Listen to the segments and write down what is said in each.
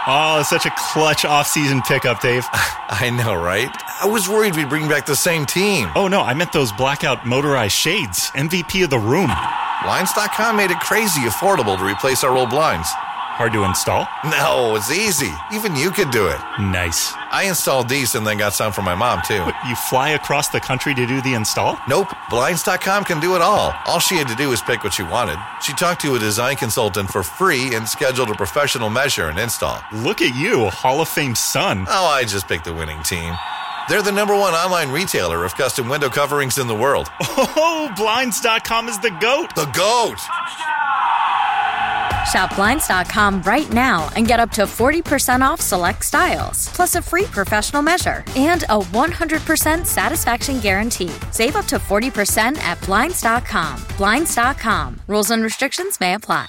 Oh, such a clutch off-season pickup, Dave. I know, right? I was worried we'd bring back the same team. Oh, no, I meant those blackout motorized shades. MVP of the room. Blinds.com made it crazy affordable to replace our old blinds. Hard to install? No, it's easy. Even you could do it. Nice. I installed these and then got some for my mom, too. What, you fly across the country to do the install? Nope. Blinds.com can do it all. All she had to do was pick what she wanted. She talked to a design consultant for free and scheduled a professional measure and install. Look at you, Hall of Fame son. Oh, I just picked the winning team. They're the #1 online retailer of custom window coverings in the world. Oh, Blinds.com is the GOAT. The GOAT! Shop Blinds.com right now and get up to 40% off select styles, plus a free professional measure and a 100% satisfaction guarantee. Save up to 40% at Blinds.com. Blinds.com. Rules and restrictions may apply.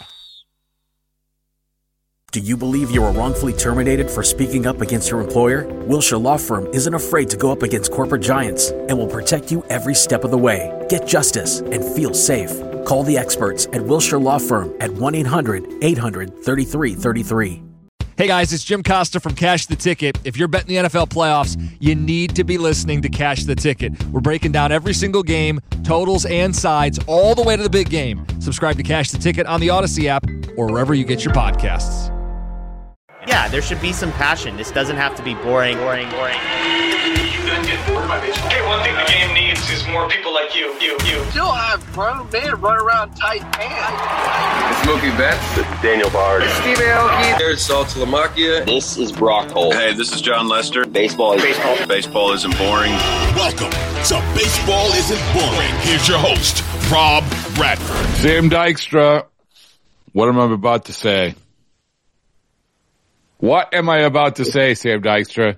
Do you believe you were wrongfully terminated for speaking up against your employer? Wilshire Law Firm isn't afraid to go up against corporate giants and will protect you every step of the way. Get justice and feel safe. Call the experts at Wilshire Law Firm at 1-800-800-3333. Hey guys, it's Jim Costa from Cash the Ticket. If you're betting the NFL playoffs, you need to be listening to Cash the Ticket. We're breaking down every single game, totals and sides, all the way to the big game. Subscribe to Cash the Ticket on the Odyssey app or wherever you get your podcasts. Yeah, there should be some passion. This doesn't have to be boring. Hey, one thing the game needs is more people like you. Still have grown men run around tight pants. It's Mookie Betts. This is Daniel Bard. It's Steve Aoki. There's Sal Talamacchia. This is Brock Holt. Hey, this is John Lester. Baseball isn't boring. Welcome to Baseball Isn't Boring. Here's your host, Rob Bradford. Sam Dykstra. What am I about to say? What am I about to say, Sam Dykstra?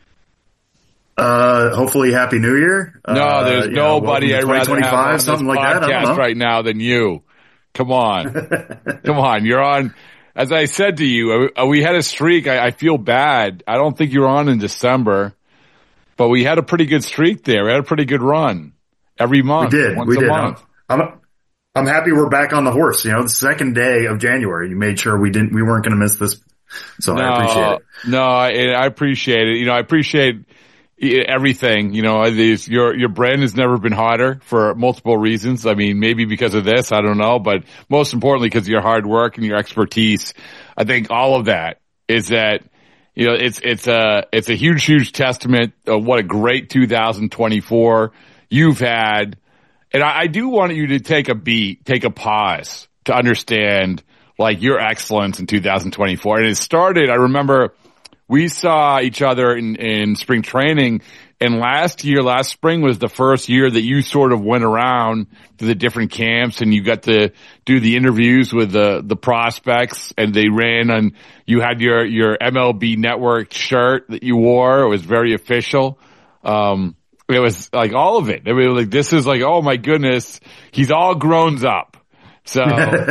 Hopefully Happy New Year. No, there's nobody I'd rather have on this something like podcast right now than you. Come on. Come on. You're on. As I said to you, we had a streak. I feel bad. I don't think you were on in December, but we had a pretty good streak there. We had a pretty good run every month. We did. Once a month. I'm happy we're back on the horse. You know, the second day of January, you made sure we weren't going to miss this. So I appreciate it. No, I appreciate it. You know, I appreciate everything. You know, your brand has never been hotter for multiple reasons. I mean, maybe because of this, I don't know, but most importantly because of your hard work and your expertise. I think all of that is that, you know, it's a huge testament of what a great 2024 you've had. And I do want you to take a pause to understand like your excellence in 2024. And it started, I remember we saw each other in spring training, and last spring was the first year that you sort of went around to the different camps and you got to do the interviews with the prospects, and they ran on, you had your MLB Network shirt that you wore. It was very official. It was like all of it. I mean, like, this is like, oh my goodness, he's all grown up. So,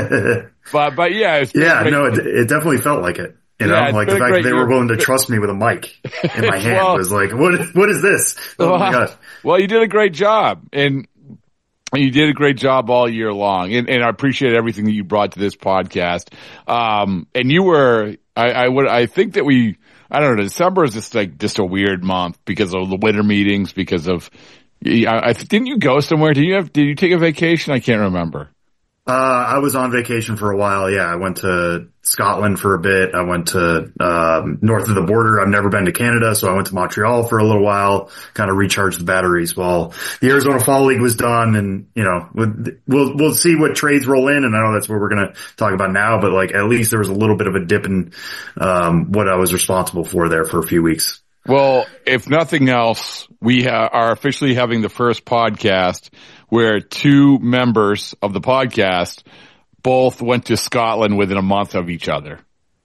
but yeah. It definitely felt like it. You know, like the fact that they were willing to trust me with a mic in my hand was like, what is this? Oh my gosh. Well, you did a great job, and you did a great job all year long. And I appreciate everything that you brought to this podcast. And you were, I think that I don't know, December is just a weird month because of the winter meetings, because of, didn't you go somewhere? Did you take a vacation? I can't remember. I was on vacation for a while. Yeah, I went to Scotland for a bit. I went to north of the border. I've never been to Canada, so I went to Montreal for a little while, kind of recharged the batteries while the Arizona Fall League was done. And, you know, we'll see what trades roll in, and I know that's what we're going to talk about now, but like at least there was a little bit of a dip in what I was responsible for there for a few weeks. Well, if nothing else, we are officially having the first podcast where two members of the podcast both went to Scotland within a month of each other.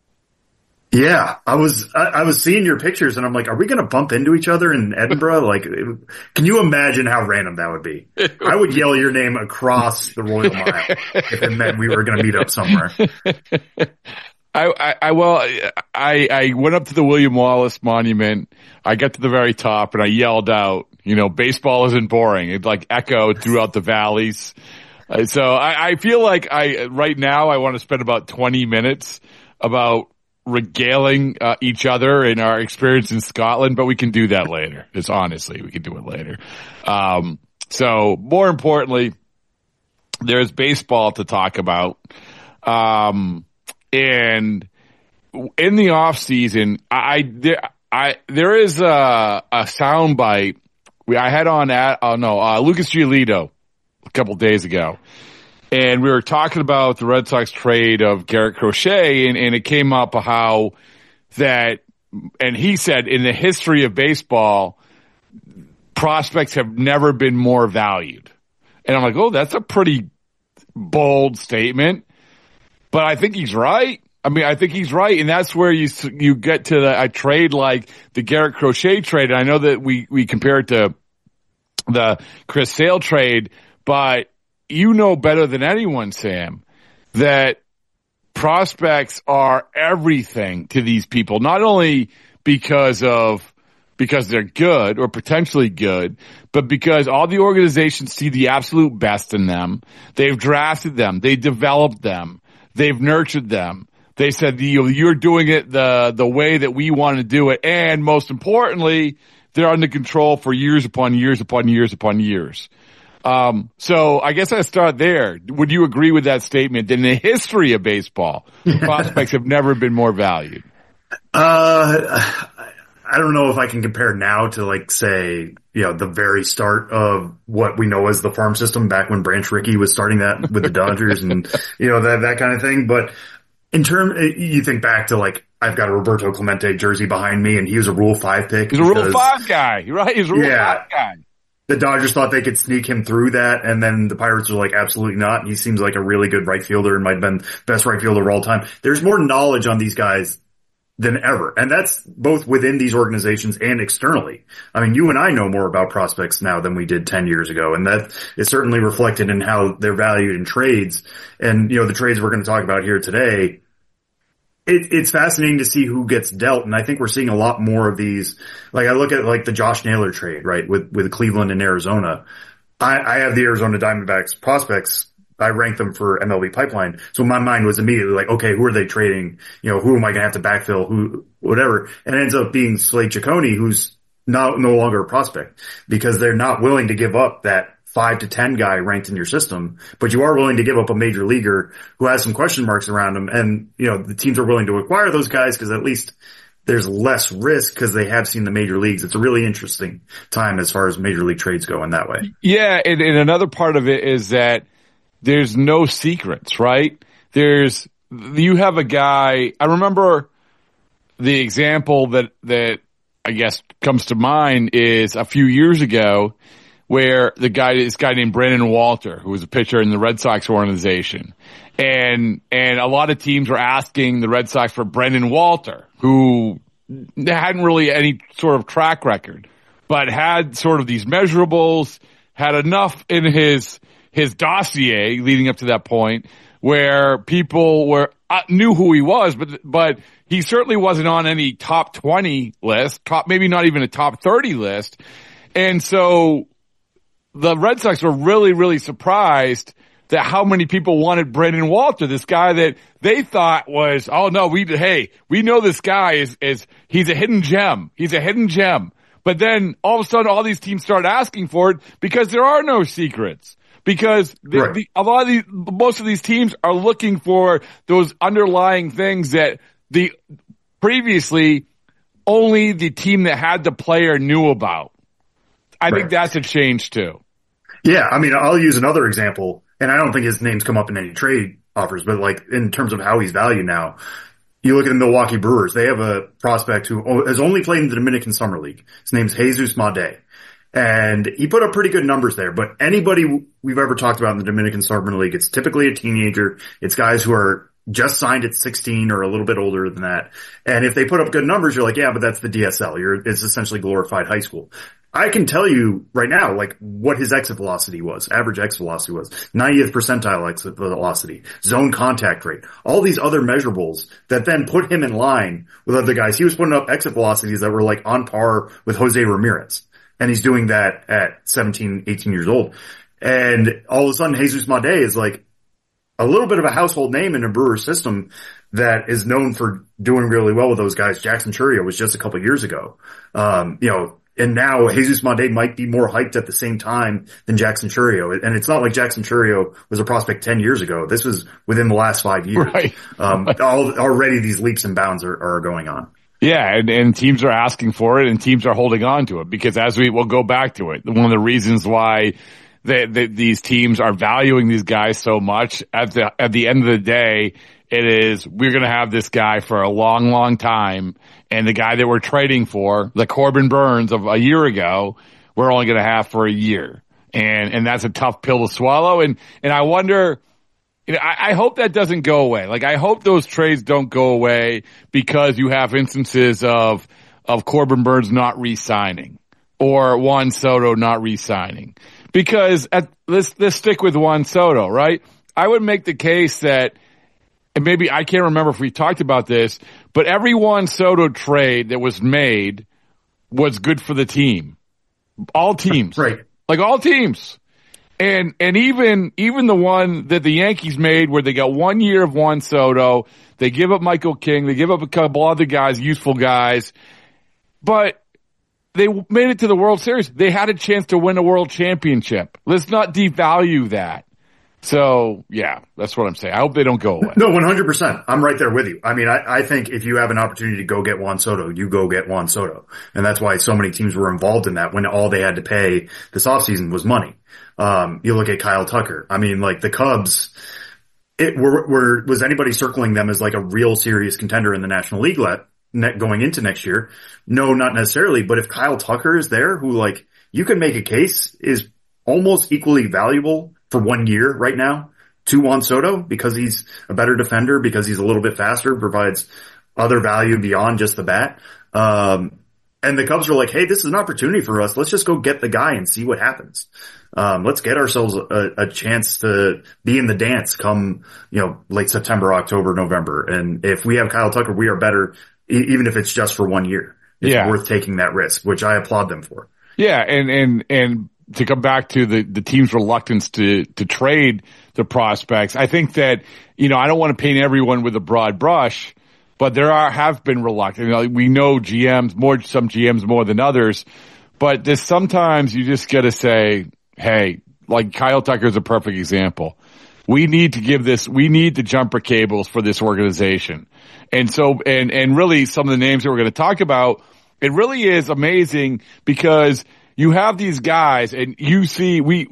Yeah, I was seeing your pictures and I'm like, are we going to bump into each other in Edinburgh? Like, can you imagine how random that would be? I would yell your name across the Royal Mile if it meant we were going to meet up somewhere. I went up to the William Wallace Monument. I got to the very top and I yelled out, you know, baseball isn't boring. It like echoed throughout the valleys. So I feel like right now I want to spend about 20 minutes about regaling each other in our experience in Scotland, but we can do that later. We can do it later. So more importantly, there's baseball to talk about. And in the off season, there is a soundbite I had on Lucas Giolito a couple days ago. And we were talking about the Red Sox trade of Garrett Crochet, and it came up how that, and he said in the history of baseball, prospects have never been more valued. And I'm like, oh, that's a pretty bold statement, but I think he's right. I mean, I think he's right, and that's where you get to a trade like the Garrett Crochet trade. And I know that we compare it to the Chris Sale trade, but you know better than anyone, Sam, that prospects are everything to these people, not only because they're good or potentially good, but because all the organizations see the absolute best in them. They've drafted them. They developed them. They've nurtured them. They said, you're doing it the way that we want to do it. And most importantly, they're under control for years upon years upon years upon years. So I guess I start there. Would you agree with that statement? In the history of baseball, prospects have never been more valued. I don't know if I can compare now to, like, say, the very start of what we know as the farm system back when Branch Rickey was starting that with the Dodgers and, that kind of thing. But you think back to, like, I've got a Roberto Clemente jersey behind me and he was a Rule 5 pick. He's a Rule 5 guy, right? He's a Rule 5 guy. The Dodgers thought they could sneak him through that, and then the Pirates were like, absolutely not. And he seems like a really good right fielder and might have been best right fielder of all time. There's more knowledge on these guys than ever. And that's both within these organizations and externally. I mean, you and I know more about prospects now than we did 10 years ago. And that is certainly reflected in how they're valued in trades. And, the trades we're going to talk about here today, it's fascinating to see who gets dealt. And I think we're seeing a lot more of these. Like, I look at, like, the Josh Naylor trade, right, with Cleveland and Arizona. I have the Arizona Diamondbacks prospects. I ranked them for MLB Pipeline. So my mind was immediately like, okay, who are they trading? Who am I going to have to backfill? Whatever. And it ends up being Slade Ciccone, who's no longer a prospect because they're not willing to give up that 5 to 10 guy ranked in your system, but you are willing to give up a major leaguer who has some question marks around him. And, the teams are willing to acquire those guys because at least there's less risk because they have seen the major leagues. It's a really interesting time as far as major league trades go in that way. Yeah. And another part of it is that there's no secrets, right? You have a guy, I remember the example that I guess comes to mind is a few years ago where this guy named Brandon Walter, who was a pitcher in the Red Sox organization. And a lot of teams were asking the Red Sox for Brandon Walter, who hadn't really any sort of track record, but had sort of these measurables, had enough in his dossier leading up to that point where people knew who he was, but he certainly wasn't on any top 20 list, maybe not even a top 30 list. And so the Red Sox were really, really surprised that how many people wanted Brandon Walter, this guy that they thought was, oh no, we know this guy is he's a hidden gem. He's a hidden gem. But then all of a sudden all these teams start asking for it because there are no secrets. Because most of these teams are looking for those underlying things that previously only the team that had the player knew about. I think that's a change too. Yeah, I mean, I'll use another example, and I don't think his name's come up in any trade offers, but like in terms of how he's valued now, you look at the Milwaukee Brewers, they have a prospect who has only played in the Dominican Summer League. His name's Jesus Made. And he put up pretty good numbers there, but anybody we've ever talked about in the Dominican Summer League, it's typically a teenager. It's guys who are just signed at 16 or a little bit older than that. And if they put up good numbers, you're like, yeah, but that's the DSL. It's essentially glorified high school. I can tell you right now, like, what his exit velocity was, average exit velocity was, 90th percentile exit velocity, zone contact rate, all these other measurables that then put him in line with other guys. He was putting up exit velocities that were like on par with Jose Ramirez. And he's doing that at 17, 18 years old. And all of a sudden, Jesus Made is like a little bit of a household name in a Brewer system. that is known for doing really well with those guys. Jackson Chourio was just a couple years ago. And now Jesus Monday might be more hyped at the same time than Jackson Chourio. And it's not like Jackson Chourio was a prospect 10 years ago. This was within the last 5 years. Right. Already these leaps and bounds are going on. Yeah, and teams are asking for it, and teams are holding on to it because we'll go back to it. One of the reasons why these teams are valuing these guys so much at the end of the day, it is we're going to have this guy for a long, long time, and the guy that we're trading for, the Corbin Burns of a year ago, we're only going to have for a year, and that's a tough pill to swallow. And I wonder. I hope that doesn't go away. Like, I hope those trades don't go away because you have instances of Corbin Burns not re-signing or Juan Soto not re-signing. Because let's stick with Juan Soto, right? I would make the case that, and maybe I can't remember if we talked about this, but every Juan Soto trade that was made was good for the team. All teams. Right. Like all teams. And even the one that the Yankees made where they got 1 year of Juan Soto, they give up Michael King, they give up a couple other guys, useful guys, but they made it to the World Series. They had a chance to win a world championship. Let's not devalue that. So, yeah, that's what I'm saying. I hope they don't go away. No, 100%. I'm right there with you. I mean, I think if you have an opportunity to go get Juan Soto, you go get Juan Soto. And that's why so many teams were involved in that when all they had to pay this offseason was money. You look at Kyle Tucker. I mean, like the Cubs, was anybody circling them as like a real serious contender in the National League going into next year? No, not necessarily. But if Kyle Tucker is there, who like you can make a case is almost equally valuable for 1 year right now to Juan Soto because he's a better defender, because he's a little bit faster, provides other value beyond just the bat. And the Cubs are like, hey, this is an opportunity for us. Let's just go get the guy and see what happens. Let's get ourselves a chance to be in the dance come, late September, October, November. And if we have Kyle Tucker, we are better, even if it's just for 1 year. It's worth taking that risk, which I applaud them for. Yeah. And to come back to the team's reluctance to trade the prospects, I think that, I don't want to paint everyone with a broad brush, but have been reluctant. We know some GMs more than others, but sometimes you just got to say, hey, like Kyle Tucker is a perfect example. We need the jumper cables for this organization. And so, and really some of the names that we're going to talk about, it really is amazing because you have these guys and you see, we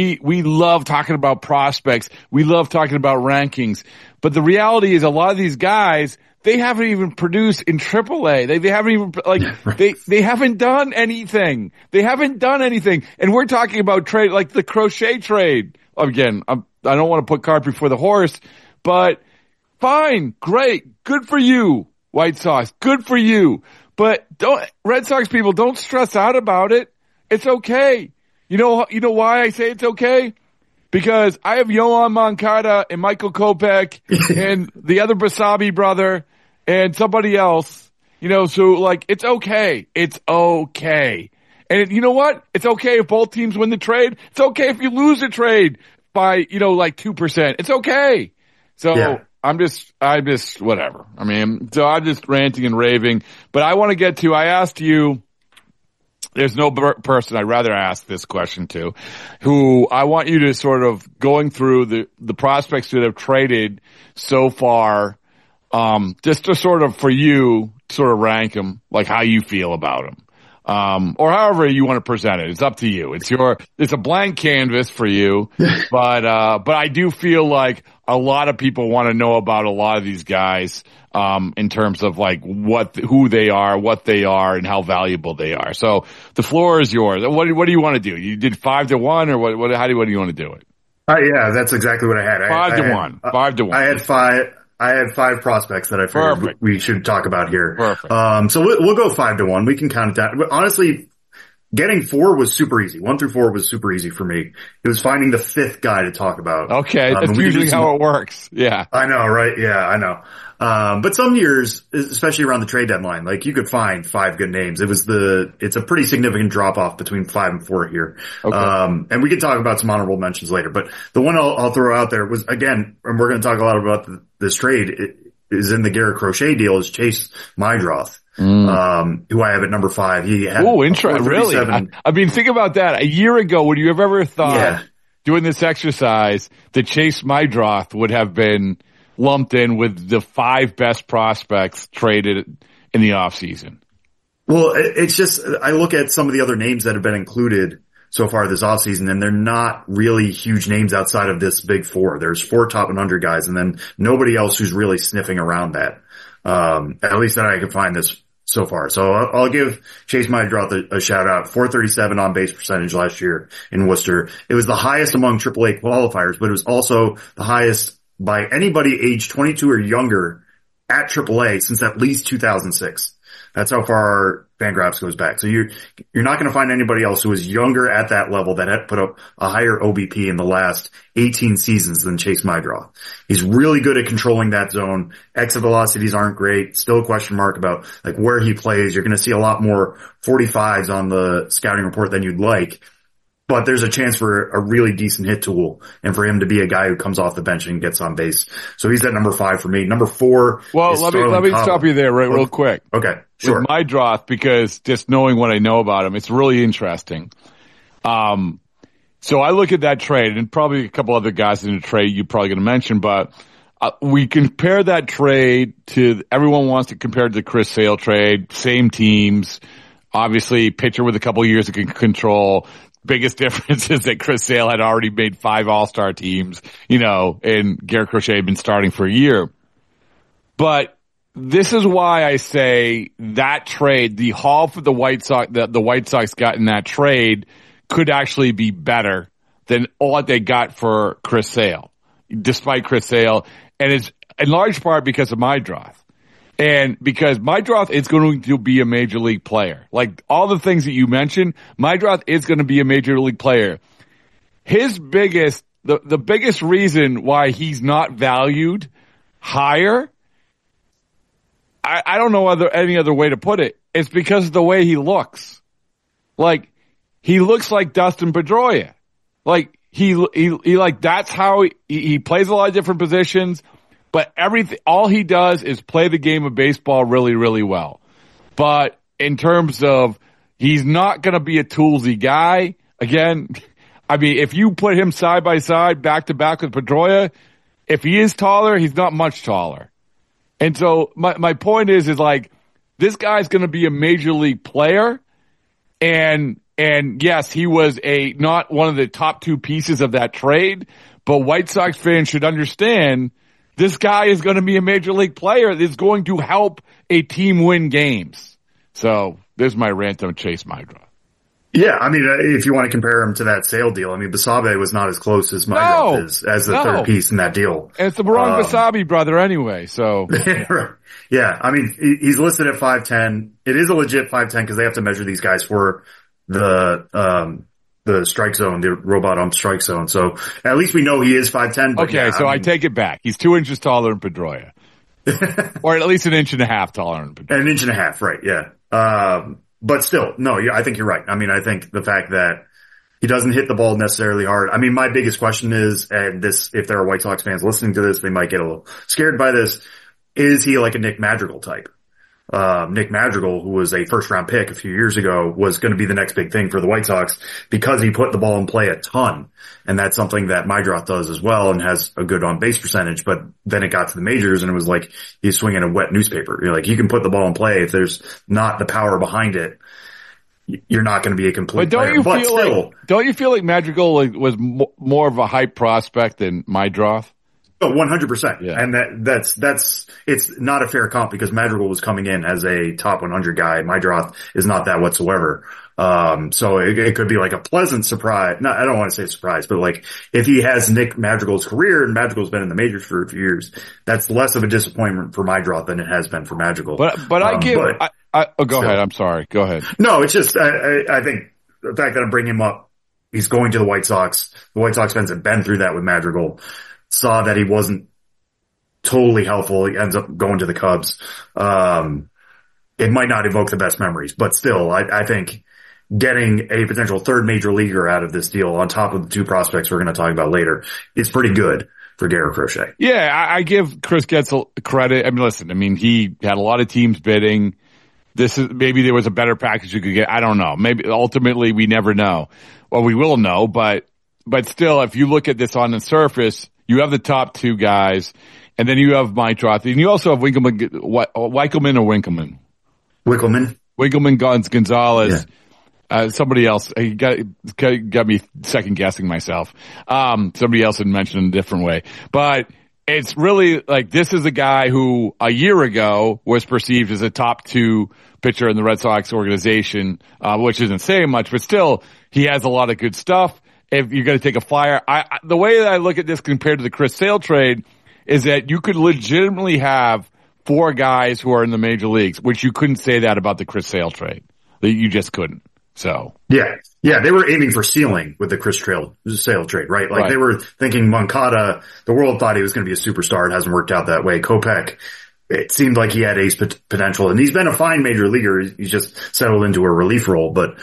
love talking about prospects. We love talking about rankings, but the reality is a lot of these guys, they haven't even produced in AAA. They haven't even they haven't done anything. They haven't done anything. And we're talking about trade, like the Crochet trade. Again, I don't want to put cart before the horse, but fine, great, good for you, White Sox, good for you. But Red Sox people, don't stress out about it. It's okay. You know why I say it's okay? Because I have Yohan Moncada and Michael Kopech and the other Basabe brother and somebody else, so like, it's okay. It's okay. And you know what? It's okay if both teams win the trade. It's okay if you lose the trade by, like 2%. It's okay. So yeah. I'm just whatever. I mean, so I'm just ranting and raving, but I want to get to, I asked you, there's no person I'd rather ask this question to, who I want you to sort of going through the prospects that have traded so far, just to sort of for you sort of rank them, like how you feel about them, or however you want to present it. It's up to you. It's a blank canvas for you, but I do feel like a lot of people want to know about a lot of these guys. In terms of like who they are, what they are, and how valuable they are. So the floor is yours. What do you want to do? You did 5-1, or what? How do you want to do it? Yeah, that's exactly what I had. 5-1. 5-1. I had five prospects that I figured we should talk about here. Perfect. So we'll go 5-1. We can count it down. But honestly, getting 4 was super easy. 1 through 4 was super easy for me. It was finding the 5th guy to talk about. Okay, that's usually how it works. Yeah. I know, right? Yeah, I know. But some years, especially around the trade deadline, like you could find 5 good names. It's a pretty significant drop off between 5 and 4 here. Okay. And we can talk about some honorable mentions later, but the one I'll throw out there was, again, and we're going to talk a lot about this trade. is in the Garrett Crochet deal is Chase Mydroth, who I have at number 5. He had interesting. Really? I mean, think about that. A year ago, would you have ever thought doing this exercise that Chase Mydroth would have been lumped in with the 5 best prospects traded in the offseason? Well, it's just, I look at some of the other names that have been included so far this offseason, and they're not really huge names outside of this big 4. There's 4 top 100 guys, and then nobody else who's really sniffing around that. At least that I can find this so far. So I'll give Chase Mydroth a shout out. 437 on base percentage last year in Worcester. It was the highest among AAA qualifiers, but it was also the highest by anybody aged 22 or younger at AAA since at least 2006. That's how far Fangraphs goes back. So you're not going to find anybody else who is younger at that level that had put up a higher OBP in the last 18 seasons than Chase Mydroth. He's really good at controlling that zone. Exit velocities aren't great. Still a question mark about like where he plays. You're going to see a lot more 45s on the scouting report than you'd like. But there's a chance for a really decent hit tool and for him to be a guy who comes off the bench and gets on base. So he's at number 5 for me. Number 4. Well, let me stop you there real quick. Okay, sure. With Mydroth, because just knowing what I know about him, it's really interesting. So I look at that trade, and probably a couple other guys in the trade you're probably going to mention, but we compare that trade to, everyone wants to compare it to the Chris Sale trade, same teams, obviously pitcher with a couple of years of control. Biggest difference is that Chris Sale had already made 5 all-star teams, and Garrett Crochet had been starting for a year. But this is why I say that trade, the haul for the White Sox, the White Sox got in that trade could actually be better than what they got for Chris Sale, despite Chris Sale. And it's in large part because of Mydroth. And because Mydroth is going to be a major league player. Like all the things that you mentioned, Mydroth is going to be a major league player. His the biggest reason why he's not valued higher, I don't know any other way to put it, it's because of the way he looks. Like, he looks like Dustin Pedroia. Like, he like, that's how he plays a lot of different positions. But all he does is play the game of baseball really, really well. But in terms of, he's not going to be a toolsy guy. Again, I mean, if you put him side by side, back to back with Pedroia, if he is taller, he's not much taller. And so my point is like, this guy's going to be a major league player. And yes, he was not one of the top 2 pieces of that trade, but White Sox fans should understand this guy is going to be a major league player that's going to help a team win games. So there's my rant on Chase Mydroth. Yeah, I mean, if you want to compare him to that Sale deal, I mean, Basabe was not as close as Mydroth is as the third piece in that deal. And it's the Barong Basabe brother anyway, so. Yeah, I mean, he's listed at 5'10". It is a legit 5'10" because they have to measure these guys for the strike zone, the robot ump strike zone. So at least we know he is 5'10". Okay, so I take it back. He's 2 inches taller than Pedroia. Or at least 1.5 inches taller than Pedroia. 1.5 inches, right, yeah. But still, no, I think you're right. I mean, I think the fact that he doesn't hit the ball necessarily hard. I mean, my biggest question is, and this, if there are White Sox fans listening to this, they might get a little scared by this. Is he like a Nick Madrigal type? Nick Madrigal, who was a first round pick a few years ago, was going to be the next big thing for the White Sox because he put the ball in play a ton. And that's something that Mydroth does as well and has a good on base percentage. But then it got to the majors and it was like he's swinging a wet newspaper. You're like, you can put the ball in play. If there's not the power behind it, you're not going to be a complete player. Don't you feel like Madrigal was more of a hype prospect than Mydroth? Oh, 100%. Yeah. And that's, it's not a fair comp because Madrigal was coming in as a top 100 guy. Mydroth is not that whatsoever. So it could be like a pleasant surprise. No, I don't want to say surprise, but like if he has Nick Madrigal's career and Madrigal's been in the majors for a few years, that's less of a disappointment for Mydroth than it has been for Madrigal. Go ahead. I'm sorry. Go ahead. No, it's just, I think the fact that I'm bringing him up, he's going to the White Sox. The White Sox fans have been through that with Madrigal. Saw that he wasn't totally helpful. He ends up going to the Cubs. It might not evoke the best memories, but still, I think getting a potential third major leaguer out of this deal on top of the 2 prospects we're going to talk about later is pretty good. for Garrett Crochet. Yeah, I give Chris Getzel credit. I mean, listen, he had a lot of teams bidding. Maybe there was a better package you could get. I don't know. Maybe ultimately we never know. Well, we will know, but still, if you look at this on the surface, you have the top two guys, and then you have Meitroth, and you also have Winkleman or Winkleman? Winkleman Gonzalez. Yeah. Somebody else, he got me second guessing myself. Somebody else had mentioned in a different way, but it's really like this is a guy who a year ago was perceived as a top two pitcher in the Red Sox organization, which isn't saying much, but still he has a lot of good stuff. If you're going to take a flyer, the way that I look at this compared to the Chris Sale trade is that you could legitimately have 4 guys who are in the major leagues, which you couldn't say that about the Chris Sale trade. You just couldn't. So yeah, they were aiming for ceiling with the Chris Sale trade, right? Like They were thinking Moncada. The world thought he was going to be a superstar. It hasn't worked out that way. Kopech, it seemed like he had ace potential, and he's been a fine major leaguer. He's just settled into a relief role, but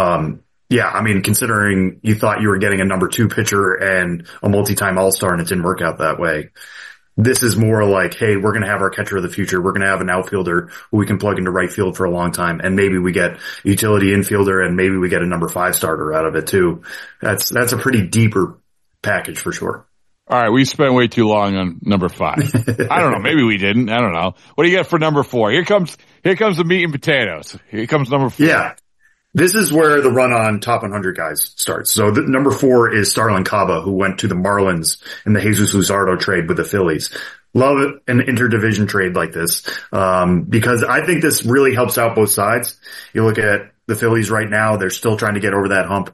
considering you thought you were getting a number 2 pitcher and a multi-time All-Star, and it didn't work out that way. This is more like, hey, we're going to have our catcher of the future. We're going to have an outfielder who we can plug into right field for a long time. And maybe we get utility infielder, and maybe we get a number 5 starter out of it too. That's a pretty deeper package for sure. All right. We spent way too long on number 5. I don't know. Maybe we didn't. I don't know. What do you got for number 4? Here comes the meat and potatoes. Here comes number 4. Yeah. This is where the run on top 100 guys starts. So number 4 is Starlin Caba, who went to the Marlins in the Jesus Luzardo trade with the Phillies. Love an interdivision trade like this, because I think this really helps out both sides. You look at the Phillies right now, they're still trying to get over that hump,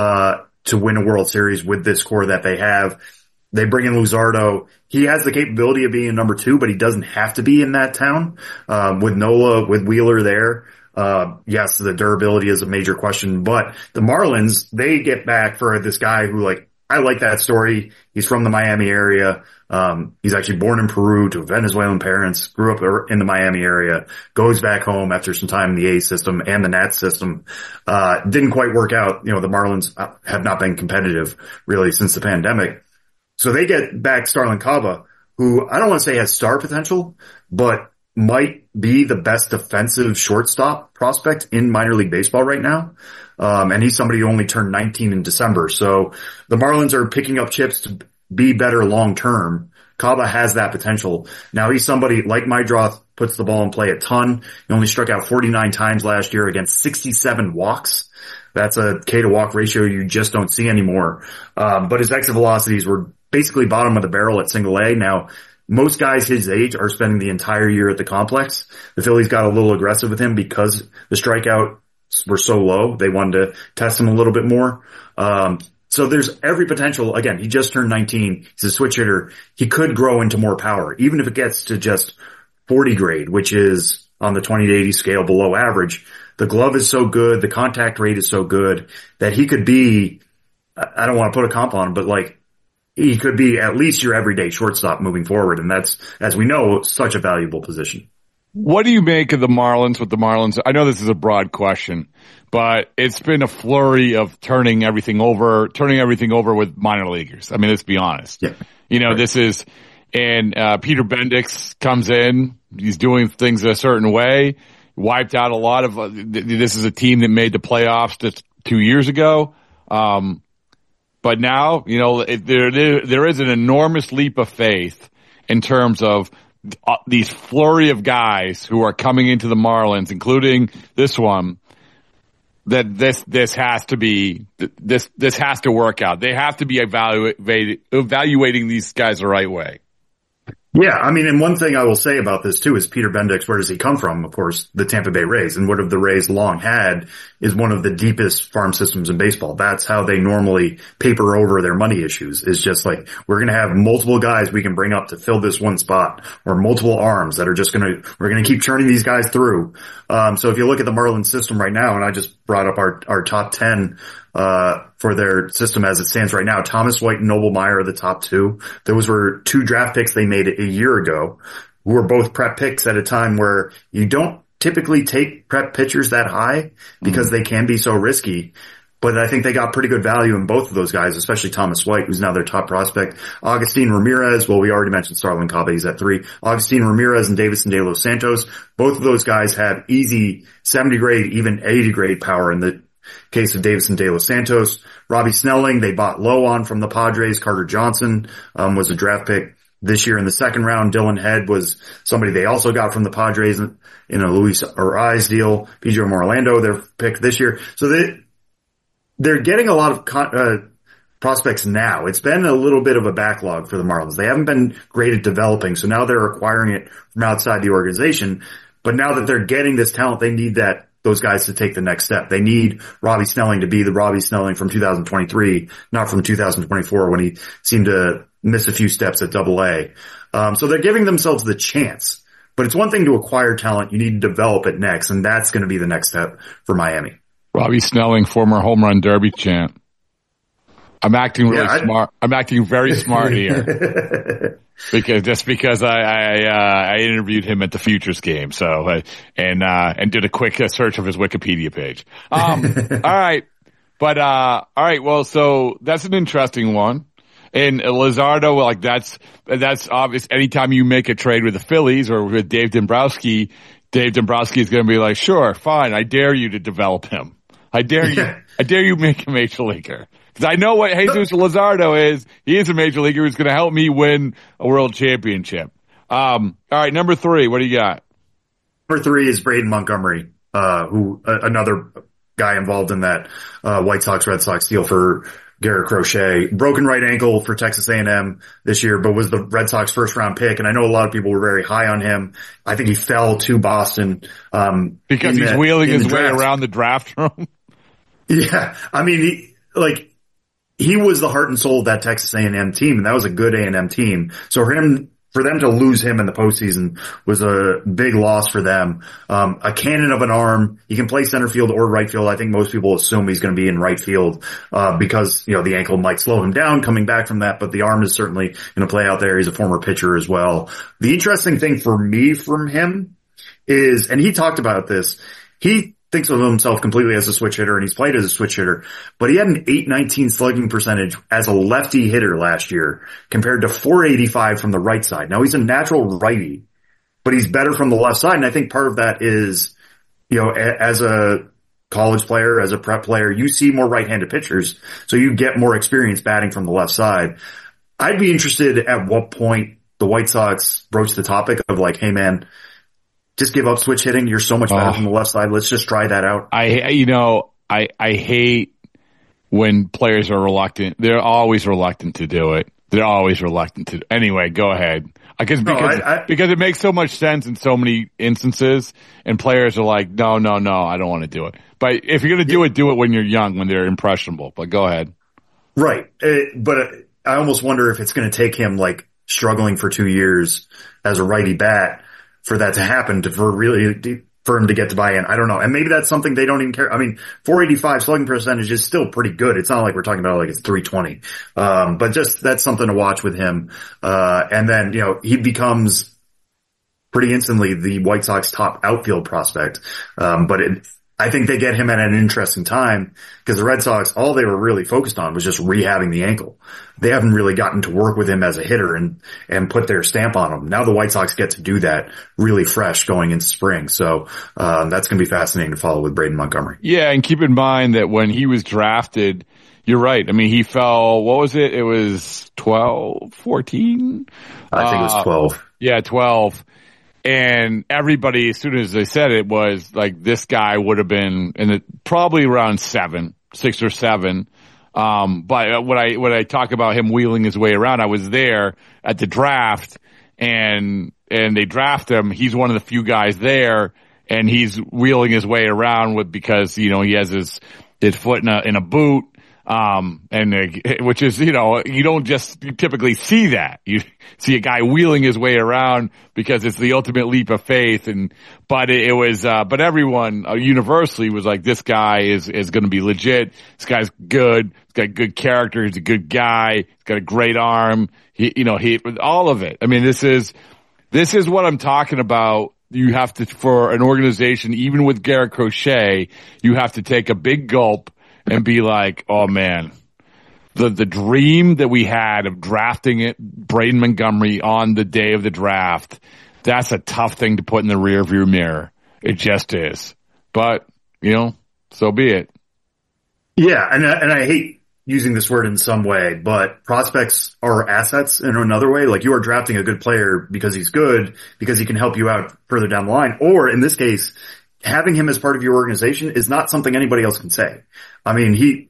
to win a World Series with this core that they have. They bring in Luzardo. He has the capability of being a number 2, but he doesn't have to be in that town, with Nola, with Wheeler there. Yes, the durability is a major question, but the Marlins, they get back for this guy who, I like that story. He's from the Miami area. He's actually born in Peru to Venezuelan parents, grew up in the Miami area, goes back home after some time in the A system and the Nats system. Didn't quite work out. The Marlins have not been competitive really since the pandemic. So they get back Starlin Caba, who I don't want to say has star potential, but might be the best defensive shortstop prospect in minor league baseball right now. And he's somebody who only turned 19 in December. So the Marlins are picking up chips to be better long term. Caba has that potential. Now he's somebody like Meitroth, puts the ball in play a ton. He only struck out 49 times last year against 67 walks. That's a K to walk ratio you just don't see anymore. But his exit velocities were basically bottom of the barrel at single A. Now, most guys his age are spending the entire year at the complex. The Phillies got a little aggressive with him because the strikeouts were so low. They wanted to test him a little bit more. So there's every potential. Again, he just turned 19. He's a switch hitter. He could grow into more power, even if it gets to just 40 grade, which is on the 20 to 80 scale below average. The glove is so good. The contact rate is so good that he could be, I don't want to put a comp on him, but he could be at least your everyday shortstop moving forward. And that's, as we know, such a valuable position. What do you make of the Marlins with the Marlins? I know this is a broad question, but it's been a flurry of turning everything over with minor leaguers. I mean, let's be honest. Yeah. This is, and Peter Bendix comes in. He's doing things a certain way. Wiped out a lot of, this is a team that made the playoffs just 2 years ago. But now, there is an enormous leap of faith in terms of these flurry of guys who are coming into the Marlins, including this one, that this has to work out. They have to be evaluating these guys the right way. Yeah, I mean, and one thing I will say about this too is Peter Bendix, where does he come from? Of course, the Tampa Bay Rays. And what have the Rays long had is one of the deepest farm systems in baseball. That's how they normally paper over their money issues, is just like, we're going to have multiple guys we can bring up to fill this one spot, or multiple arms that are just we're going to keep churning these guys through. So if you look at the Marlins system right now, and I just brought up our top 10, for their system as it stands right now, Thomas White and Noble Meyer are the top 2. Those were 2 draft picks they made a year ago, who were both prep picks at a time where you don't typically take prep pitchers that high because they can be so risky. But I think they got pretty good value in both of those guys, especially Thomas White, who's now their top prospect. Agustin Ramirez, well, we already mentioned Starlin Cave, he's at 3. Agustin Ramirez and Davison De Los Santos, both of those guys have easy 70 grade, even 80 grade power in the case of Davison De Los Santos. Robbie Snelling, they bought low on from the Padres. Carter Johnson was a draft pick this year in the second round. Dylan Head was somebody they also got from the Padres in a Luis Ariz deal. Pedro Morlando, their pick this year. So they're getting a lot of prospects now. It's been a little bit of a backlog for the Marlins. They haven't been great at developing, so now they're acquiring it from outside the organization. But now that they're getting this talent, they need those guys to take the next step. They need Robbie Snelling to be the Robbie Snelling from 2023, not from 2024 when he seemed to miss a few steps at Double-A. So they're giving themselves the chance. But it's one thing to acquire talent. You need to develop it next, and that's going to be the next step for Miami. Robbie Snelling, former home run derby champ. I'm acting really smart. I'm acting very smart here because I interviewed him at the Futures game. So, and did a quick search of his Wikipedia page. All right. But, all right. Well, so that's an interesting one. And Luzardo, like that's obvious. Anytime you make a trade with the Phillies or with Dave Dombrowski is going to be like, sure, fine. I dare you to develop him. I dare you make a major leaguer. Because I know what Jesus Luzardo is. He is a major leaguer who's going to help me win a world championship. All right, number 3, what do you got? Number 3 is Braden Montgomery, another guy involved in that White Sox-Red Sox deal for Garrett Crochet. Broken right ankle for Texas A&M this year, but was the Red Sox first-round pick, and I know a lot of people were very high on him. I think he fell to Boston. Because he's wheeling his way around the draft room? Yeah, I mean, he was the heart and soul of that Texas A&M team, and that was a good A&M team. So for them to lose him in the postseason was a big loss for them. A cannon of an arm. He can play center field or right field. I think most people assume he's going to be in right field, because, the ankle might slow him down coming back from that, but the arm is certainly going to play out there. He's a former pitcher as well. The interesting thing for me from him is, and he talked about this, he thinks of himself completely as a switch hitter, and he's played as a switch hitter, but he had an .819 slugging percentage as a lefty hitter last year compared to .485 from the right side. Now he's a natural righty, but he's better from the left side, and I think part of that is, as a college player, as a prep player, you see more right-handed pitchers, so you get more experience batting from the left side. I'd be interested at what point the White Sox broach the topic of like, hey man, just give up switch hitting. You're so much better from the left side. Let's just try that out. I hate when players are reluctant. They're always reluctant to do it. Anyway, go ahead. Because it makes so much sense in so many instances, and players are like, no, I don't want to do it. But if you're going to do it when you're young, when they're impressionable. But go ahead. Right. But I almost wonder if it's going to take him like struggling for 2 years as a righty bat for that to happen, for him to get to buy in. I don't know. And maybe that's something they don't even care. I mean, .485 slugging percentage is still pretty good. It's not like we're talking about like it's .320. But just that's something to watch with him. And then, he becomes pretty instantly the White Sox top outfield prospect. I think they get him at an interesting time because the Red Sox, all they were really focused on was just rehabbing the ankle. They haven't really gotten to work with him as a hitter and put their stamp on him. Now the White Sox get to do that really fresh going into spring. So, that's going to be fascinating to follow with Braden Montgomery. Yeah. And keep in mind that when he was drafted, you're right. I mean, he fell, what was it? It was 12, 14? I think it was 12. Yeah, 12. And everybody, as soon as they said it, was like, this guy would have been probably around 6 or 7. But when I talk about him wheeling his way around, I was there at the draft and they draft him. He's one of the few guys there, and he's wheeling his way around because, he has his foot in a boot. Which is, you don't just typically see that. You see a guy wheeling his way around because it's the ultimate leap of faith. But everyone universally was like, this guy is going to be legit. This guy's good. He's got good character. He's a good guy. He's got a great arm. He all of it. I mean, this is what I'm talking about. You have to, for an organization, even with Garrett Crochet, you have to take a big gulp and be like, oh man, the dream that we had of drafting Braden Montgomery on the day of the draft, that's a tough thing to put in the rearview mirror. It just is. But, so be it. Yeah, and I hate using this word in some way, but prospects are assets in another way. Like, you are drafting a good player because he's good, because he can help you out further down the line. Or in this case, having him as part of your organization is not something anybody else can say. I mean,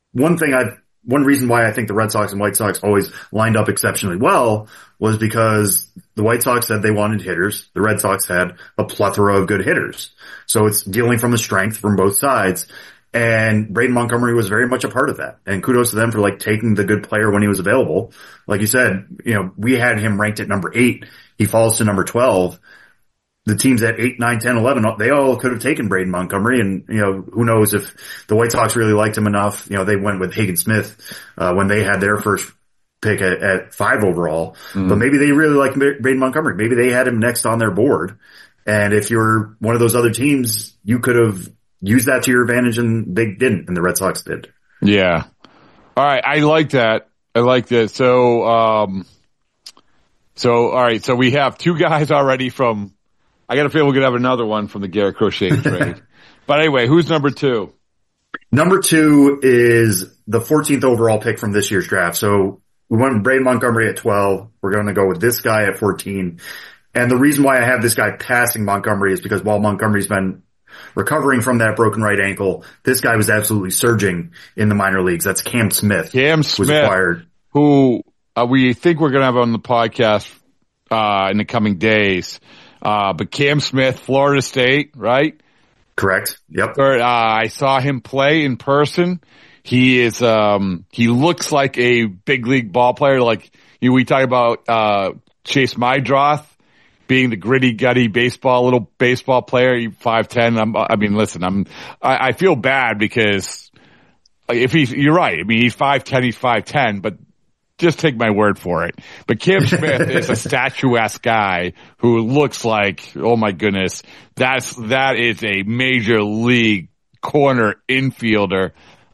one reason why I think the Red Sox and White Sox always lined up exceptionally well was because the White Sox said they wanted hitters. The Red Sox had a plethora of good hitters. So it's dealing from the strength from both sides. And Braden Montgomery was very much a part of that. And kudos to them for taking the good player when he was available. Like you said, we had him ranked at number 8. He falls to number 12. The teams at 8, 9, 10, 11, they all could have taken Braden Montgomery. And, who knows if the White Sox really liked him enough. They went with Hagen Smith, when they had their first pick at 5 overall. Mm-hmm. But maybe they really liked Braden Montgomery. Maybe they had him next on their board. And if you're one of those other teams, you could have used that to your advantage, and they didn't, and the Red Sox did. Yeah. All right. I like that. I like that. So, all right. So we have 2 guys already from, I got to feel we're going to have another one from the Garrett Crochet trade. But anyway, who's number 2? Number 2 is the 14th overall pick from this year's draft. So we went with Braden Montgomery at 12. We're going to go with this guy at 14. And the reason why I have this guy passing Montgomery is because while Montgomery's been recovering from that broken right ankle, this guy was absolutely surging in the minor leagues. That's Cam Smith. Cam Smith, was acquired. Who we think we're going to have on the podcast in the coming days. But Cam Smith, Florida State, right? Correct. Yep. I saw him play in person. He is, he looks like a big league ball player. Like, we talk about, Chase Mydroth being the gritty, gutty little baseball player, 5'10". I feel bad because you're right. I mean, he's 5'10", but just take my word for it. But Cam Smith is a statuesque guy who looks like, oh my goodness, that is a major league corner infielder.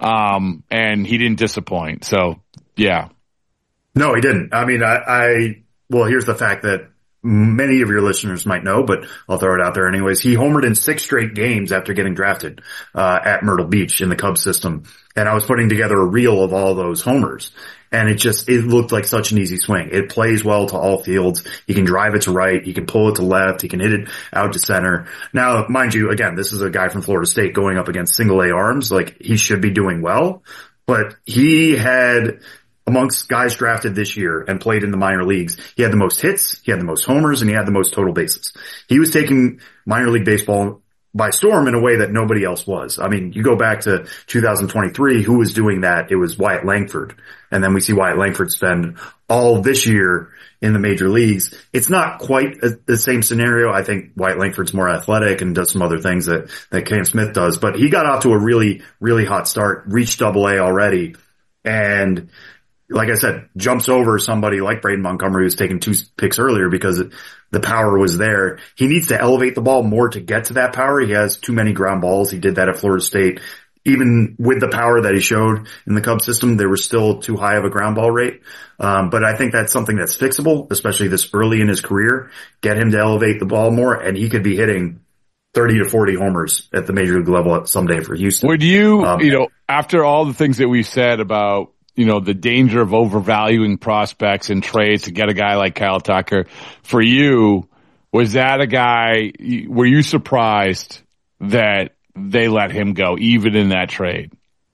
And he didn't disappoint. So yeah. No, he didn't. I mean, well, here's the fact that many of your listeners might know, but I'll throw it out there anyways. He homered in 6 straight games after getting drafted, at Myrtle Beach in the Cubs system. And I was putting together a reel of all those homers. And it looked like such an easy swing. It plays well to all fields. He can drive it to right. He can pull it to left. He can hit it out to center. Now, mind you, again, this is a guy from Florida State going up against single A arms. Like, he should be doing well, but he had, amongst guys drafted this year and played in the minor leagues, he had the most hits, he had the most homers, and he had the most total bases. He was taking minor league baseball by storm in a way that nobody else was. I mean, you go back to 2023, who was doing that? It was Wyatt Langford. And then we see Wyatt Langford spend all this year in the major leagues. It's not quite the same scenario. I think Wyatt Langford's more athletic and does some other things that Cam Smith does, but he got off to a really, really hot start, reached AA already. And like I said, jumps over somebody like Braden Montgomery, who's taken 2 picks earlier because the power was there. He needs to elevate the ball more to get to that power. He has too many ground balls. He did that at Florida State. Even with the power that he showed in the Cubs system, there was still too high of a ground ball rate. But I think that's something that's fixable, especially this early in his career. Get him to elevate the ball more, and he could be hitting 30 to 40 homers at the major league level someday for Houston. Would you, after all the things that we've said about, the danger of overvaluing prospects and trades to get a guy like Kyle Tucker, for you, was that a guy, were you surprised that they let him go even in that trade?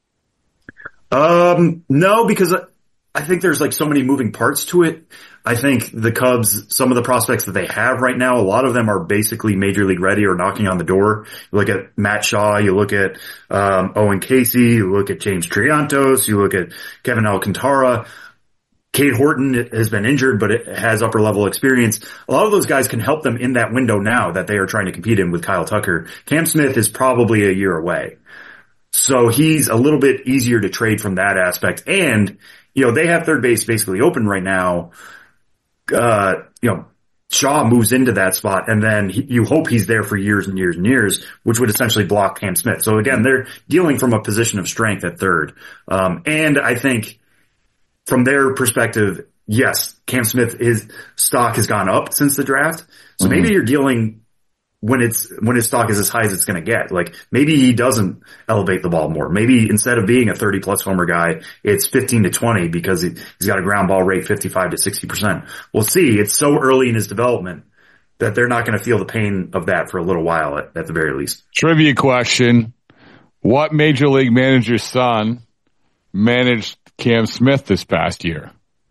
No, because I think there's so many moving parts to it. I think the Cubs, some of the prospects that they have right now, a lot of them are basically major league ready or knocking on the door. You look at Matt Shaw, you look at Owen Casey, you look at James Triantos, you look at Kevin Alcantara. Cade Horton has been injured, but it has upper level experience. A lot of those guys can help them in that window now that they are trying to compete in with Kyle Tucker. Cam Smith is probably a year away. So he's a little bit easier to trade from that aspect. And, they have third base basically open right now. Shaw moves into that spot, and then you hope he's there for years and years and years, which would essentially block Cam Smith. So again, they're dealing from a position of strength at third. And I think from their perspective, yes, Cam Smith, his stock has gone up since the draft. So maybe you're dealing when his stock is as high as it's going to get. Like maybe he doesn't elevate the ball more. Maybe instead of being a 30 plus homer guy, it's 15 to 20 because he's got a ground ball rate 55 to 60%. We'll see. It's so early in his development that they're not going to feel the pain of that for a little while at the very least. Trivia question. What major league manager's son managed Cam Smith this past year?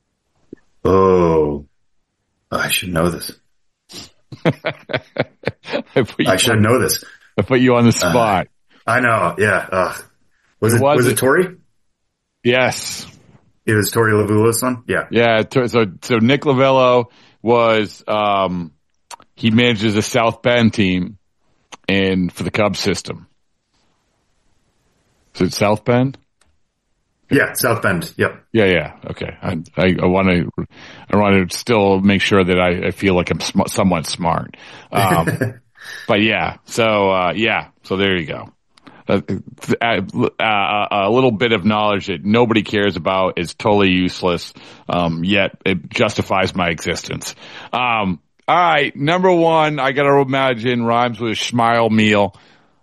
Oh, I should know this. I should know this. I put you on the spot. I know. Yeah. Was it Torey? Yes. It was Torey Lovullo's son? Yeah. Yeah. So Nick Lovello was, he manages the South Bend team for the Cubs system. Is it South Bend? Yeah, South Bend. Yep. Yeah. Okay. I want to still make sure that I feel like I'm somewhat smart. But yeah. So there you go. A little bit of knowledge that nobody cares about is totally useless. Yet it justifies my existence. All right. Number one, I got to imagine rhymes with Schmeil meal.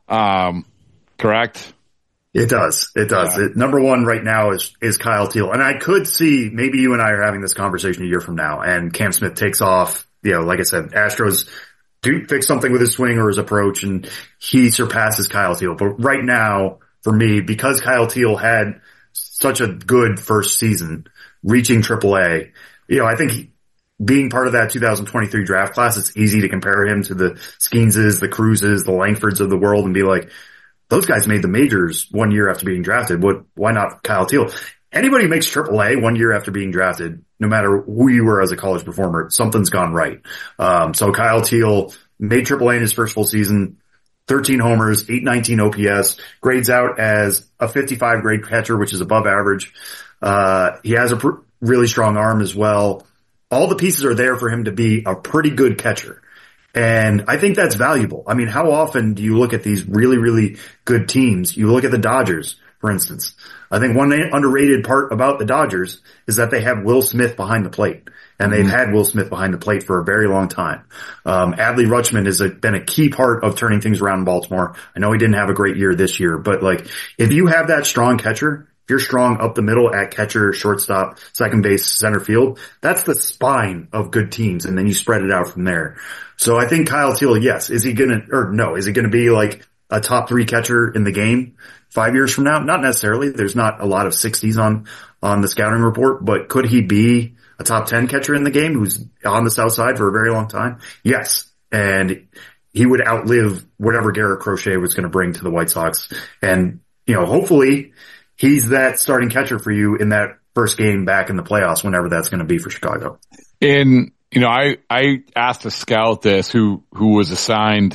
Correct? It does. Yeah. Number one right now is Kyle Teel. And I could see maybe you and I are having this conversation a year from now and Cam Smith takes off. Like I said, Astros do fix something with his swing or his approach and he surpasses Kyle Teel. But right now, for me, because Kyle Teel had such a good first season reaching AAA, I think being part of that 2023 draft class, it's easy to compare him to the Skeenses, the Cruzes, the Langfords of the world and be like, those guys made the majors 1 year after being drafted. Why not Kyle Teel? Anybody who makes AAA 1 year after being drafted, no matter who you were as a college performer, something's gone right. So Kyle Teel made AAA in his first full season, 13 homers, 819 OPS, grades out as a 55 grade catcher, which is above average. He has a really strong arm as well. All the pieces are there for him to be a pretty good catcher. And I think that's valuable. I mean, how often do you look at these really, really good teams? You look at the Dodgers, for instance. I think one underrated part about the Dodgers is that they have Will Smith behind the plate. And they've had Will Smith behind the plate for a very long time. Adley Rutschman has been a key part of turning things around in Baltimore. I know he didn't have a great year this year, but if you have that strong catcher, if you're strong up the middle at catcher, shortstop, second base, center field, that's the spine of good teams. And then you spread it out from there. So I think Kyle Teel, yes. Is he going to be like a top 3 catcher in the game 5 years from now? Not necessarily. There's not a lot of 60s on the scouting report, but could he be a top 10 catcher in the game who's on the south side for a very long time? Yes. And he would outlive whatever Garrett Crochet was going to bring to the White Sox. And, hopefully he's that starting catcher for you in that first game back in the playoffs, whenever that's going to be for Chicago. And, I asked a scout this who was assigned,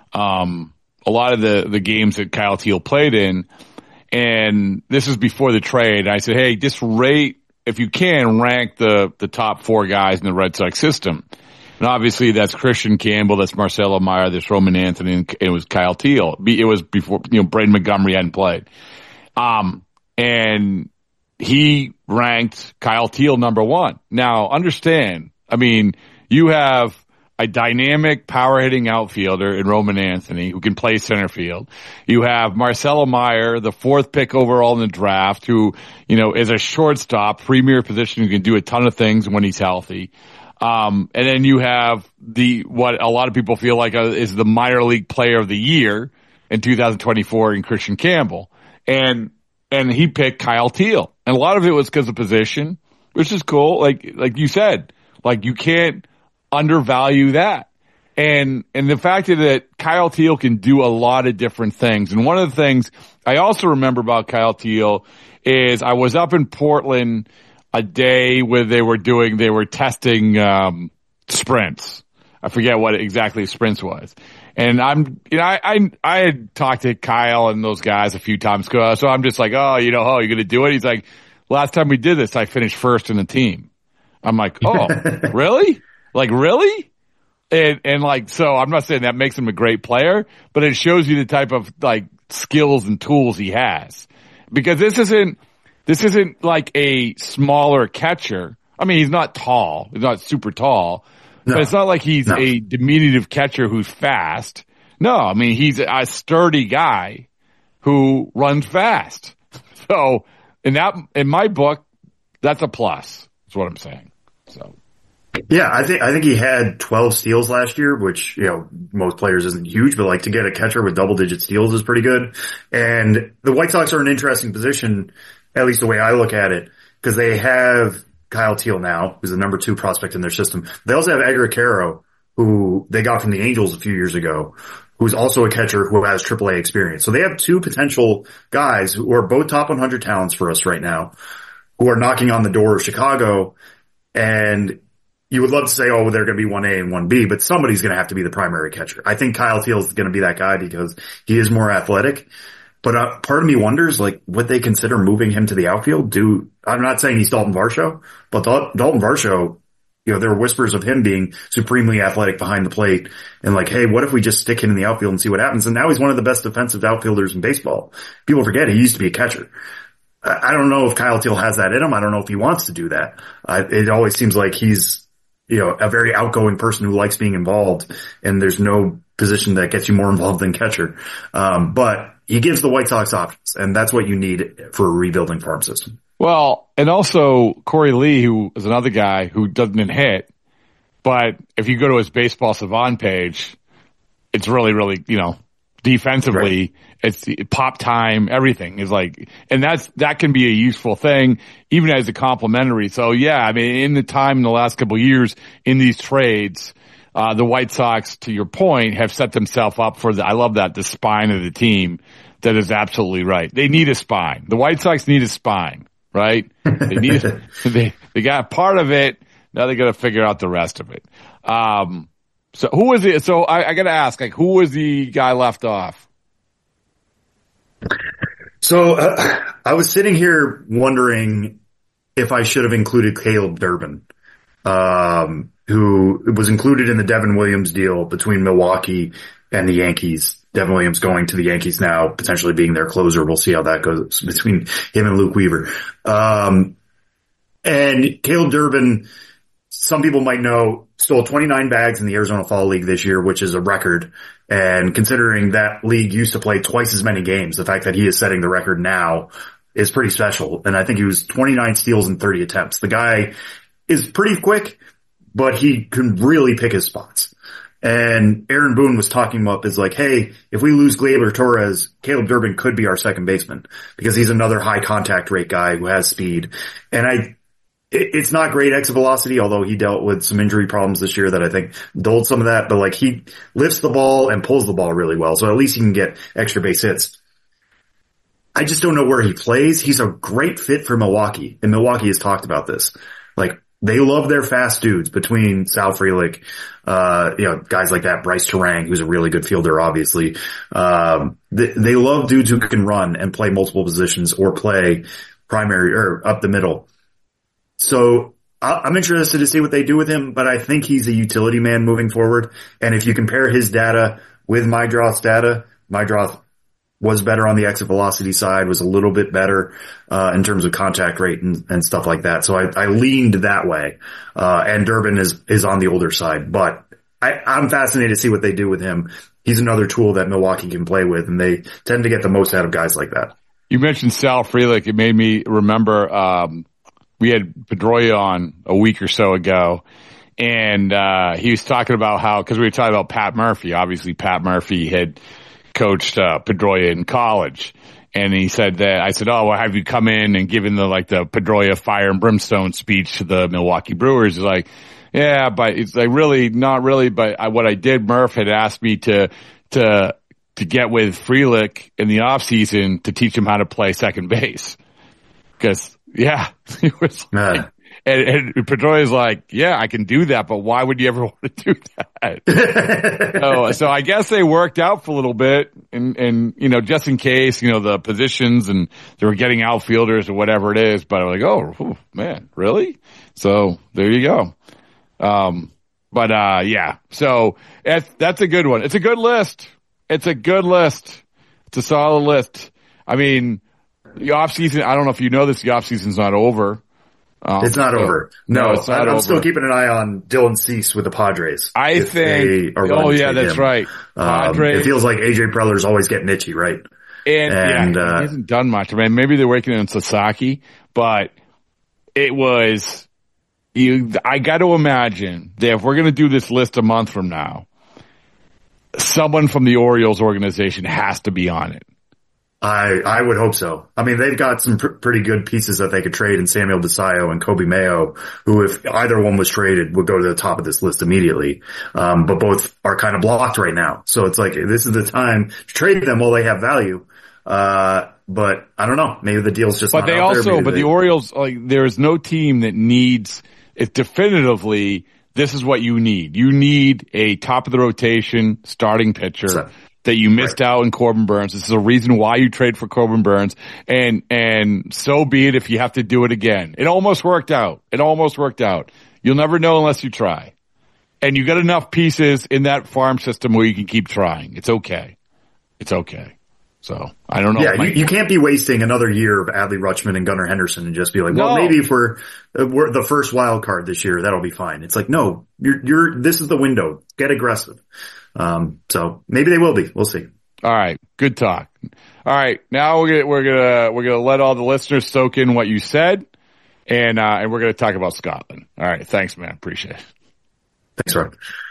a lot of the games that Kyle Teel played in. And this is before the trade. I said, hey, just rate, if you can, rank the top 4 guys in the Red Sox system. And obviously that's Christian Campbell, that's Marcelo Meyer, that's Roman Anthony, and it was Kyle Teel. It was before, Braden Montgomery hadn't played. And he ranked Kyle Teel number 1. Now, understand, you have a dynamic power hitting outfielder in Roman Anthony who can play center field. You have Marcelo Meyer, the 4th pick overall in the draft, who, is a shortstop, premier position, who can do a ton of things when he's healthy. And then you have what a lot of people feel like is the minor league player of the year in 2024 in Christian Campbell. And he picked Kyle Teel. And a lot of it was because of position, which is cool. Like you said, you can't undervalue that. And the fact that Kyle Teel can do a lot of different things. And one of the things I also remember about Kyle Teel is I was up in Portland a day where they were testing, sprints. I forget what exactly sprints was. And I had talked to Kyle and those guys a few times ago. So I'm just like, you're going to do it? He's like, last time we did this, I finished first in the team. I'm like, oh, really? Really? And like, so I'm not saying that makes him a great player, but it shows you the type of like skills and tools he has. Because this isn't like a smaller catcher. I mean, he's not tall. He's not super tall. No. But it's not like he's a diminutive catcher who's fast. No, I mean, he's a sturdy guy who runs fast. So in my book, that's a plus. That's what I'm saying. So. Yeah, I think he had 12 steals last year, which, most players isn't huge, but like to get a catcher with double digit steals is pretty good. And the White Sox are in an interesting position, at least the way I look at it, because they have Kyle Teal now, who's the number 2 prospect in their system. They also have Edgar Caro, who they got from the Angels a few years ago, who's also a catcher who has AAA experience. So they have 2 potential guys who are both top 100 talents for us right now, who are knocking on the door of Chicago. And you would love to say, oh, they're going to be 1A and 1B, but somebody's going to have to be the primary catcher. I think Kyle Teal is going to be that guy because he is more athletic. But part of me wonders, like, would they consider moving him to the outfield? I'm not saying he's Dalton Varsho, but Dalton Varsho, there are whispers of him being supremely athletic behind the plate and like, hey, what if we just stick him in the outfield and see what happens? And now he's one of the best defensive outfielders in baseball. People forget he used to be a catcher. I don't know if Kyle Teal has that in him. I don't know if he wants to do that. It always seems like he's, a very outgoing person who likes being involved, and there's no position that gets you more involved than catcher. But he gives the White Sox options, and that's what you need for a rebuilding farm system. Well, and also Corey Lee, who is another guy who doesn't hit, but if you go to his Baseball Savant page, it's really, really, defensively, right. It's pop time, everything is like, and that can be a useful thing, even as a complimentary. So yeah, I mean, in the last couple of years in these trades, the White Sox, to your point, have set themselves up for I love that, the spine of the team. That is absolutely right. They need a spine. The White Sox need a spine, right? They need, they got part of it. Now they got to figure out the rest of it. So who was it? So I got to ask, like, who was the guy left off? So I was sitting here wondering if I should have included Caleb Durbin, who was included in the Devin Williams deal between Milwaukee and the Yankees. Devin Williams going to the Yankees now, potentially being their closer. We'll see how that goes between him and Luke Weaver. And Caleb Durbin, some people might know, stole 29 bags in the Arizona Fall League this year, which is a record. And considering that league used to play twice as many games, the fact that he is setting the record now is pretty special. And I think he was 29 steals in 30 attempts. The guy is pretty quick, but he can really pick his spots. And Aaron Boone was talking him up as like, hey, if we lose Gleyber Torres, Caleb Durbin could be our second baseman because he's another high contact rate guy who has speed. And it's not great exit velocity, although he dealt with some injury problems this year that I think dulled some of that, but like he lifts the ball and pulls the ball really well. So at least he can get extra base hits. I just don't know where he plays. He's a great fit for Milwaukee, and Milwaukee has talked about this. Like, they love their fast dudes between Sal Frelick, guys like that, Bryce Terang, who's a really good fielder, obviously. They love dudes who can run and play multiple positions or play primary or up the middle. So I'm interested to see what they do with him, but I think he's a utility man moving forward. And if you compare his data with Mydroth's data, Mydroth was better on the exit velocity side, was a little bit better in terms of contact rate and stuff like that. So I leaned that way. And Durbin is on the older side, but I'm fascinated to see what they do with him. He's another tool that Milwaukee can play with, and they tend to get the most out of guys like that. You mentioned Sal Frelick. It made me remember we had Pedroia on a week or so ago, and he was talking about how, because we were talking about Pat Murphy. Obviously, Pat Murphy had coached Pedroia in college, and he said that, I said, oh, well, have you come in and given the Pedroia fire and brimstone speech to the Milwaukee Brewers? He's like, yeah, but it's like really not really. But what I did, Murph had asked me to get with Frelick in the off season to teach him how to play second base, because. Yeah, he was like, and Pedroia's like, yeah, I can do that, but why would you ever want to do that? So I guess they worked out for a little bit, and just in case, the positions, and they were getting outfielders or whatever it is. But I'm like, oh man, really? So there you go. But yeah, so that's a good one. It's a good list. It's a good list. It's a solid list. I mean, the offseason, I don't know if you know this, the offseason's not over. It's not over. No, it's not I'm over. still keeping an eye on Dylan Cease with the Padres. I think. Oh, yeah, that's right. Padres. It feels like AJ Preller's always getting itchy, right? And he hasn't done much. I mean, maybe they're working on Sasaki, but it was. I got to imagine that if we're going to do this list a month from now, someone from the Orioles organization has to be on it. I would hope so. I mean, they've got some pretty good pieces that they could trade in Samuel DeSayo and Kobe Mayo, who, if either one was traded, would go to the top of this list immediately. But both are kind of blocked right now. So it's like, this is the time to trade them while they have value. But I don't know. Maybe the deal's just not out there. But the Orioles, like, there's no team that needs it definitively. This is what you need. You need a top of the rotation starting pitcher that you missed out in Corbin Burns. This is a reason why you trade for Corbin Burns, and so be it if you have to do it again. It almost worked out. You'll never know unless you try. And you got enough pieces in that farm system where you can keep trying. It's okay. So I don't know. Yeah, you can't be wasting another year of Adley Rutschman and Gunnar Henderson and just be like, well, maybe if we're the first wild card this year, that'll be fine. It's like, no, this is the window. Get aggressive. So maybe they will be. We'll see. All right. Good talk. All right. Now we're gonna let all the listeners soak in what you said, and we're gonna talk about Scotland. All right. Thanks, man. Appreciate it. Thanks, Rob.